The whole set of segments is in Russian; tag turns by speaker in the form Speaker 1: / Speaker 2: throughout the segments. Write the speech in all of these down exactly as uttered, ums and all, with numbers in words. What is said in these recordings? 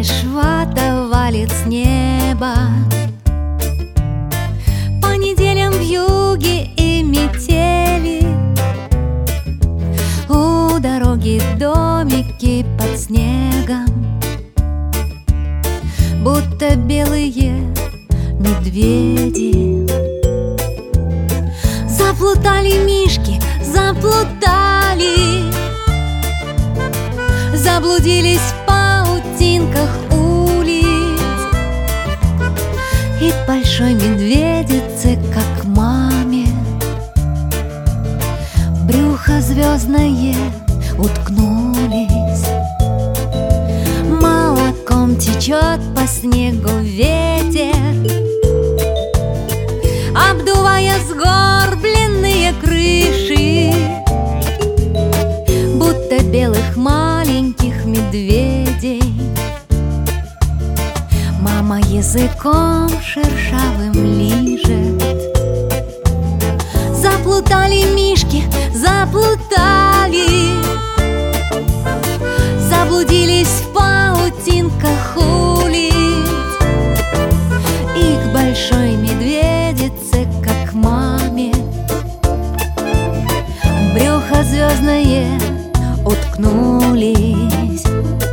Speaker 1: лишь вата валит с неба. По неделям вьюги и метели, у дороги домики под снегом, будто белые медведи. Заплутали мишки, заплутали, заблудились в паутинках улиц. И к большой медведице, как маме, в брюхо звездное уткнулись. Молоком течет по снегу ветер, обдувая сгорбленные крыши, будто белых маленьких медведей. Мама языком шершавым лижет. Заплутали мишки, заплутали, заблудились в паутинках улиц. И к большой медведице, как маме, в брюхо звездное уткнулись.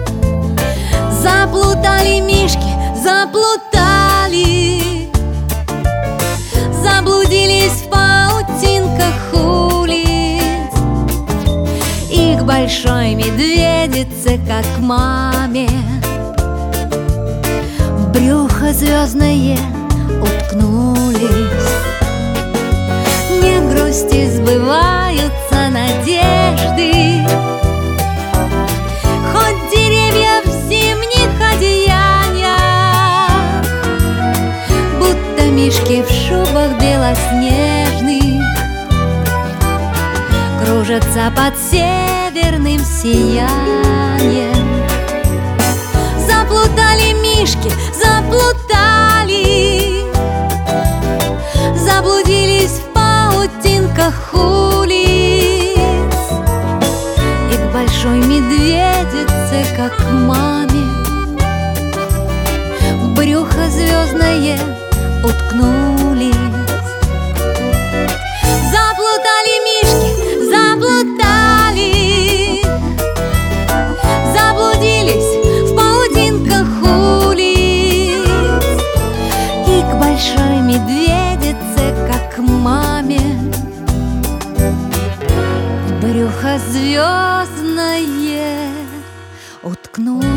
Speaker 1: Заплутали мишки, заплутали, заблудились в паутинках улиц. И к большой медведице, как маме, в брюхо звездное уткнулись. Не грусти, сбываются надежды, хоть деревья в зимних одеяниях, будто мишки в шубах белоснежных, кружатся под северным сиянием. Заплутали мишки, заплутали, заблудились в паутинках улиц. И к большой медведице, как маме, в брюхо звездное уткнулись. Заплутали мишки, заплутали, заблудились в паутинках улиц. И к большой медведице, как маме, в брюхо звездное уткнулись.